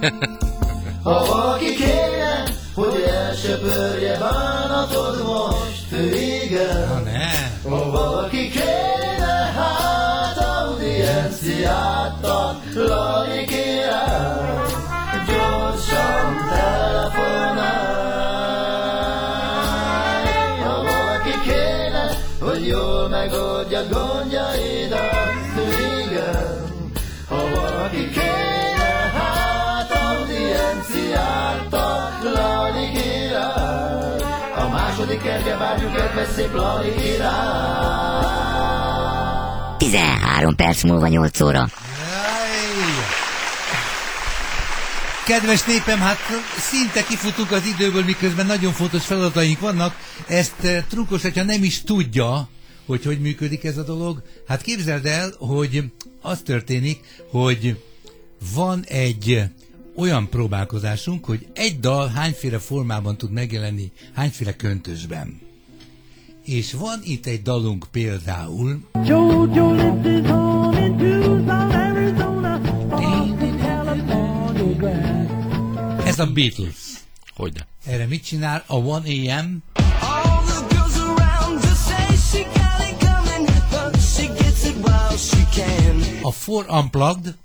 Ha valaki kéne, hogy elsöpörje bánatod most, igen. Ha ne. Ha valaki kéne, hát audienciát adlani kéne, gyorsan telefonálj. Ha valaki kéne, hogy jól megoldja gondjaidat, igen. Ha valaki kéne, hát audienciát adlani kéne, a második kertje várjuk kedves szép Lali király. 13 perc múlva 8 óra. Kedves népem, hát szinte kifutunk az időből, miközben nagyon fontos feladataink vannak. Ezt trukkos, hogyha nem is tudja, hogy működik ez a dolog. Hát képzeld el, hogy az történik, hogy van egy olyan próbálkozásunk, hogy egy dal hányféle formában tud megjelenni, hányféle köntösben. És van itt egy dalunk például. Ez a Beatles. Hogyne. Erre mit csinál a 1 AM? A 4 Unplugged.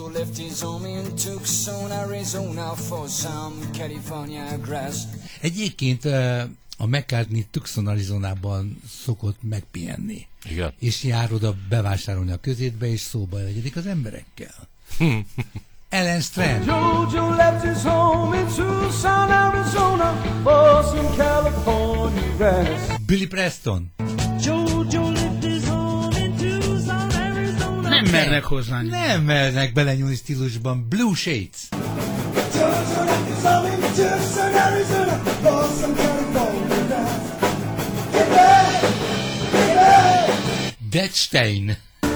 Egyébként a McCartney Tucson, Arizonában szokott megpihenni. Igen. És jár oda bevásárolni a közétbe, és szóba egyedik az emberekkel. Ellen Strand. Jojo left his home in Tucson, Arizona for some California grass. Billy Preston. Jojo left his home in Tucson, Arizona. Nem mernek hozzá. Nem mernek belenyúlni stílusban. Blue Shades. Jojo left his home in Tucson, Arizona for some California grass. Get back! Get back! Dead Stein.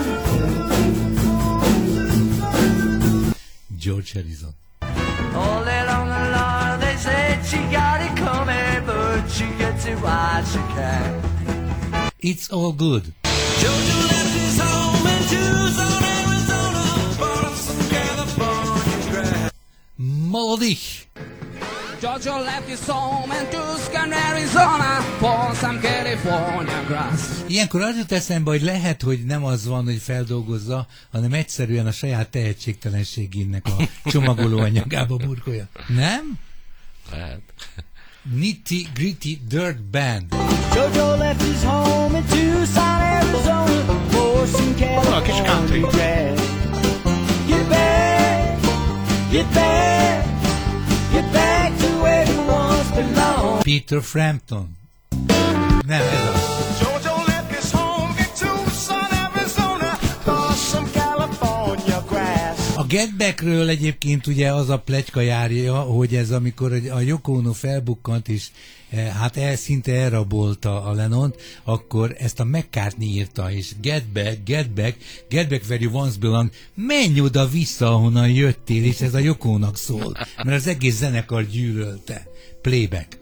George Harrison. All day long and long they said she got it coming, but she gets it while she can. It's all good. Jojo left his home in Tucson, Arizona, for some California grass. Molodich. Jojo left his home in Tucson, Arizona, for some California grass. Ilyenkor az jut eszembe, hogy lehet, hogy nem az van, hogy feldolgozza, hanem egyszerűen a saját tehetségtelenségének a csomagolóanyagába burkolja. Nem? Lehet. Nitty Gritty Dirt Band. Jojo left his home in Tucson, Arizona, for some California grass. Get back, get back, get back to where you once belonged. Peter Frampton. Nem, ez az. Jojo left his home in Tucson, Arizona, for some California grass. A Get Backről egyébként ugye az a pletyka járja, hogy ez amikor a Yoko Ono felbukkant és hát szinte elrabolta a Lennont, akkor ezt a McCartney írta, és Get back where you once belong, menj oda vissza, ahonnan jöttél, és ez a Yoko Ono-nak szól, mert az egész zenekar gyűlölte. Playback.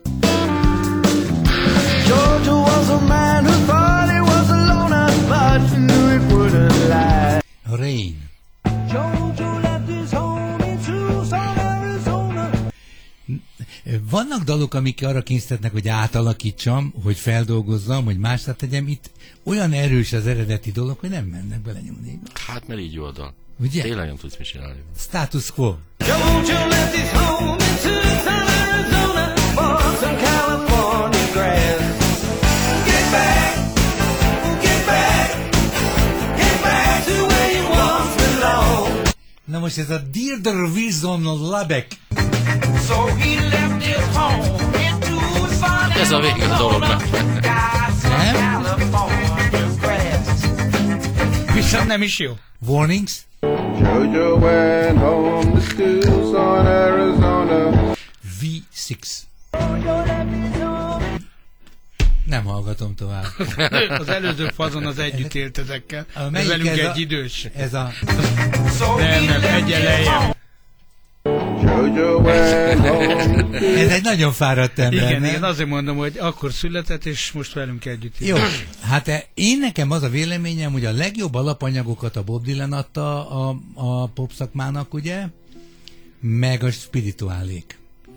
Georgia was a man who thought he was a loner, but he knew it wouldn't lie. Rain. Jojo left his home in Tucson, Arizona. Vannak dalok, amik arra kényszerítnek, hogy átalakítsam, hogy feldolgozzam, hogy másra tegyem. Itt olyan erős az eredeti dolog, hogy nem mennek belenyúlni. Hát, mert így jó a dal. Ugye? Tényleg nem tudsz mit csinálni. Status quo. Jojo left his home in Tucson, Arizona, for some California grass. Get back, get back, get back to where you once belonged. Na most ez a Deirdre Wilson Labeck. So he left his home in Tucson, Ez a vége a dolognak. Nem? Viszont nem is jó. Warnings. Jojo went home to Tucson, Arizona. V6. Nem hallgatom tovább. Az előző fazon az együtt élt ezekkel. Ez velünk egy idős. Ez a... Nem, egyen lejjebb. Jojo went home. Ez egy nagyon fáradt ember. Igen, nem? igen, azért mondom, hogy akkor született, és most velünk együtt él. Jó, hát én nekem az a véleményem, hogy a legjobb alapanyagokat a Bob Dylan adta a pop szakmának, ugye? meg a spirituálék.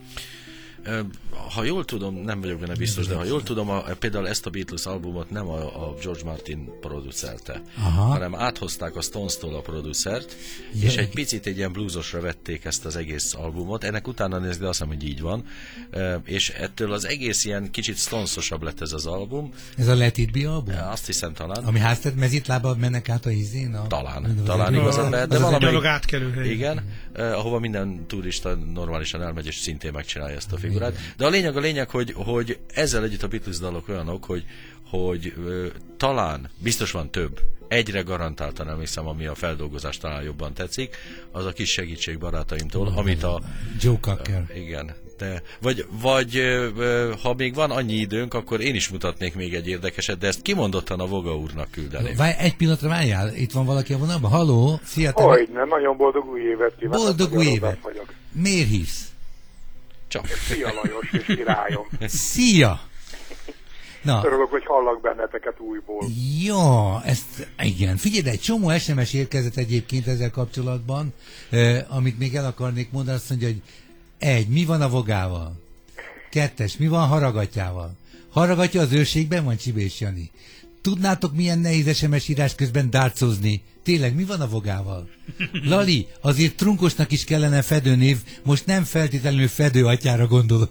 Ha jól tudom, nem vagyok benne biztos, de ha jól tudom, például ezt a Beatles albumot nem a George Martin producelte, hanem áthozták a Stones-tól a producert, és egy picit egy ilyen bluesosra vették ezt az egész albumot. Ennek utána nézni, de azt hiszem, hogy így van. És ettől az egész ilyen kicsit Stones-osabb lett ez az album. Ez a Let It Be album? Azt hiszem talán. Ami háztett mezitlábbal mennek át a izén? Talán igazad lehet, de valami dolog átkerül. Igen, ahova minden turista normálisan elmegy, és szintén megcsinálja ezt a figurát. De a lényeg, hogy ezzel együtt a Beatles dalok olyanok, hogy talán, biztos van több, egyre garantáltan emlékszem, ami a feldolgozás talán jobban tetszik, az a kis segítség barátaimtól, amit a... Joe Cocker. Igen. De, vagy ha még van annyi időnk, akkor én is mutatnék még egy érdekeset, de ezt kimondottan a Voga úrnak küldeném. Egy pillanatra várjál, itt van valaki a vonalban. Halló, szia! Hogyne, nagyon boldog új évet kívánok. Boldog új évet! Miért hívsz? Csak. Szia Lajos és királyom. Szia! Na. Örülök, hogy hallak benneteket újból. Ja, ezt, igen. Figyelj, egy csomó SMS érkezett egyébként ezzel kapcsolatban, amit még el akarnék mondani, azt mondja, hogy 1. Mi van a Vogával? 2. Mi van Haragatyával? Haragatya az őrségben van, Csibés Jani? Tudnátok, milyen nehéz SMS írás közben dárcozni? Tényleg, mi van a Vogával? Lali, azért Trunkosnak is kellene fedőnév, most nem feltétlenül Fedő atyára gondolok.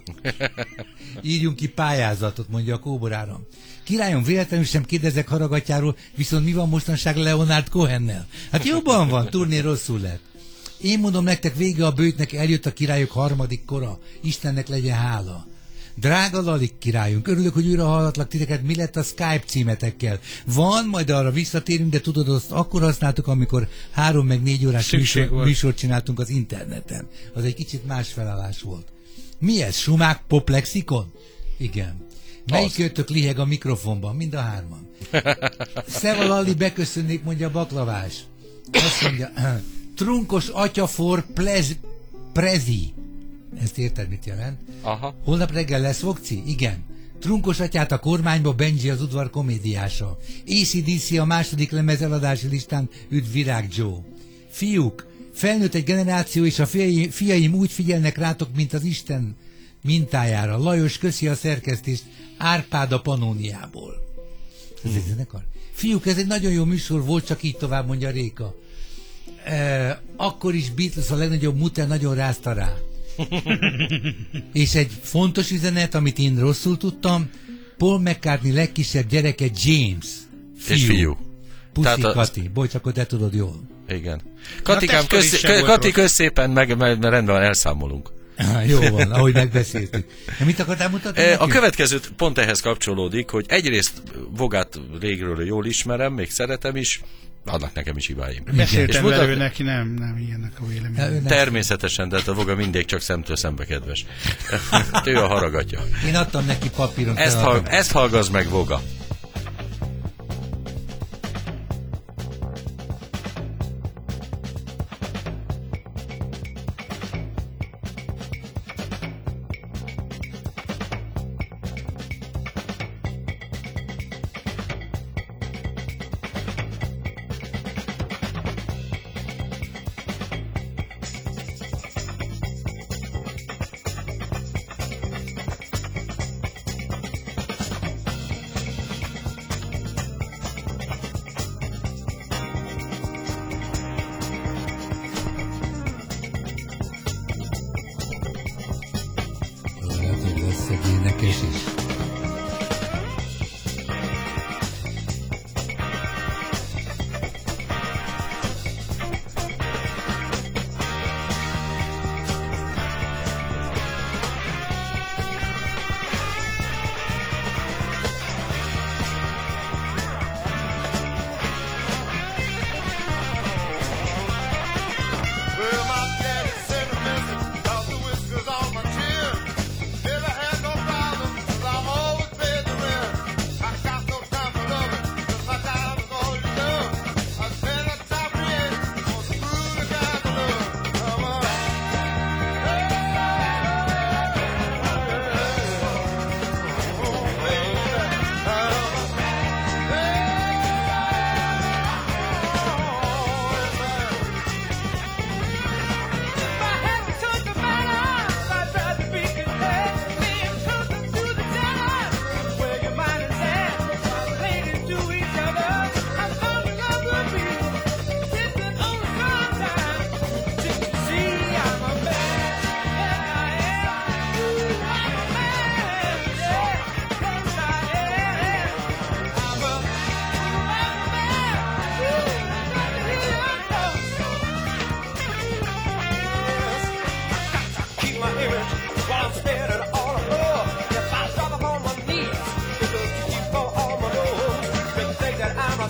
Írjunk ki pályázatot, mondja a Kóboráram. Királyom, véletlenül sem kérdezek Haragatyáról, viszont mi van mostanság Leonard Cohennel? Hát jobban van, turné rosszul lett. Én mondom nektek, vége a bőtnek, eljött a királyok harmadik kora. Istennek legyen hála. Drága Lali királyunk, örülök, hogy újra hallatlak titeket, mi lett a Skype címetekkel. Van, majd arra visszatérünk, de tudod, azt akkor használtuk, amikor 3 meg 4 órás műsort csináltunk az interneten. Az egy kicsit más felállás volt. Mi ez? Sumák poplexikon? Igen. Melyik ötök liheg a mikrofonban? Mind a 3-an. Szeva Lali, beköszönnék, mondja a baklavás. Azt mondja, Trunkos atya for prezi. Ezt érted, mit jelent? Aha. Holnap reggel lesz Vokci? Igen. Trunkos atyát a kormányba, Benji az udvar komédiása. AC/DC a második lemez eladási listán, üdv Virág Joe. Fiúk, felnőtt egy generáció, és a fiaim úgy figyelnek rátok, mint az Isten mintájára. Lajos, köszi a szerkesztést, Árpád a Panóniából. Ez egy zenekar? Fiúk, ez egy nagyon jó műsor volt, csak így tovább, mondja Réka. Akkor is Beatles a legnagyobb muter, nagyon rázta rá. És egy fontos üzenet, amit én rosszul tudtam, Paul McCartney legkisebb gyereke James. Fiú. Puszi Kati, bocs, akkor te tudod jól. Igen. Katikám, kösz szépen, meg rendben van, elszámolunk. Jó van, ahogy megbeszéltük. Mit akartál mutatni? A következő pont ehhez kapcsolódik, hogy egyrészt Vogát régről jól ismerem, még szeretem is, adnak nekem is hibáim. Beszéltem vele, neki nem ilyenek a vélemény. Természetesen, de a Voga mindig csak szemtől szembe kedves. Ő a Haragatya. Én adtam neki papíron. Ezt hallgass meg, Voga.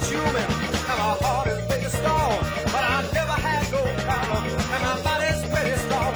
human, and my heart is big as stone. But I never had no problem, and my body's pretty strong.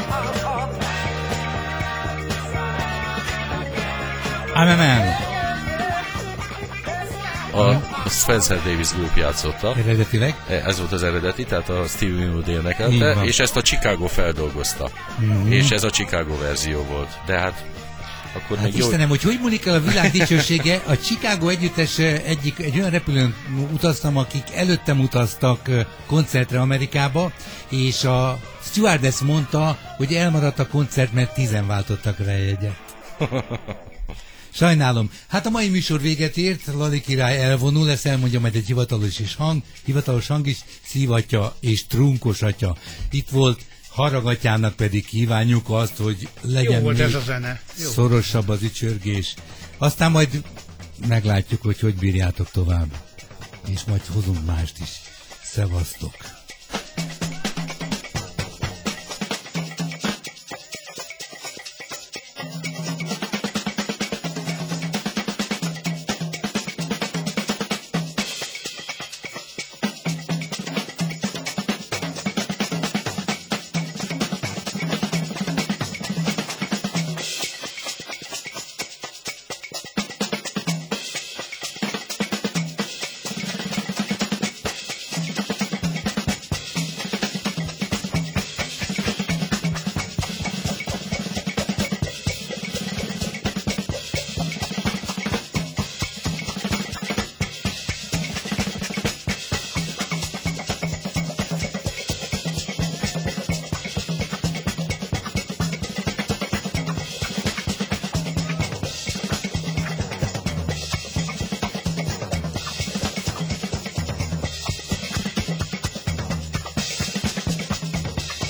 A Spencer Davis Group játszotta. Eredetileg? Ez volt az eredeti, tehát a Stevie Winwood énekelte, és ezt a Chicago feldolgozta. És ez a Chicago verzió volt. De hát akkor hát még Istenem, hogy múlik el a világ dicsősége? A Chicago együttes egy olyan repülőn utaztam, akik előttem utaztak koncertre Amerikába, és a stewardess mondta, hogy elmaradt a koncert, mert 10 váltottak rá jegyet. Sajnálom. Hát a mai műsor véget ért, Lali király elvonul, ezt elmondja majd egy hivatalos hang is, szívatja és trunkos atya. Itt volt, Haragatyának pedig kívánjuk azt, hogy legyen jó még ez a zene. Jó. Szorosabb az ücsörgés. Aztán majd meglátjuk, hogy bírjátok tovább. És majd hozunk mást is. Szevasztok!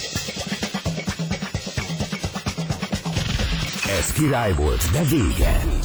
Ez király volt, de vége.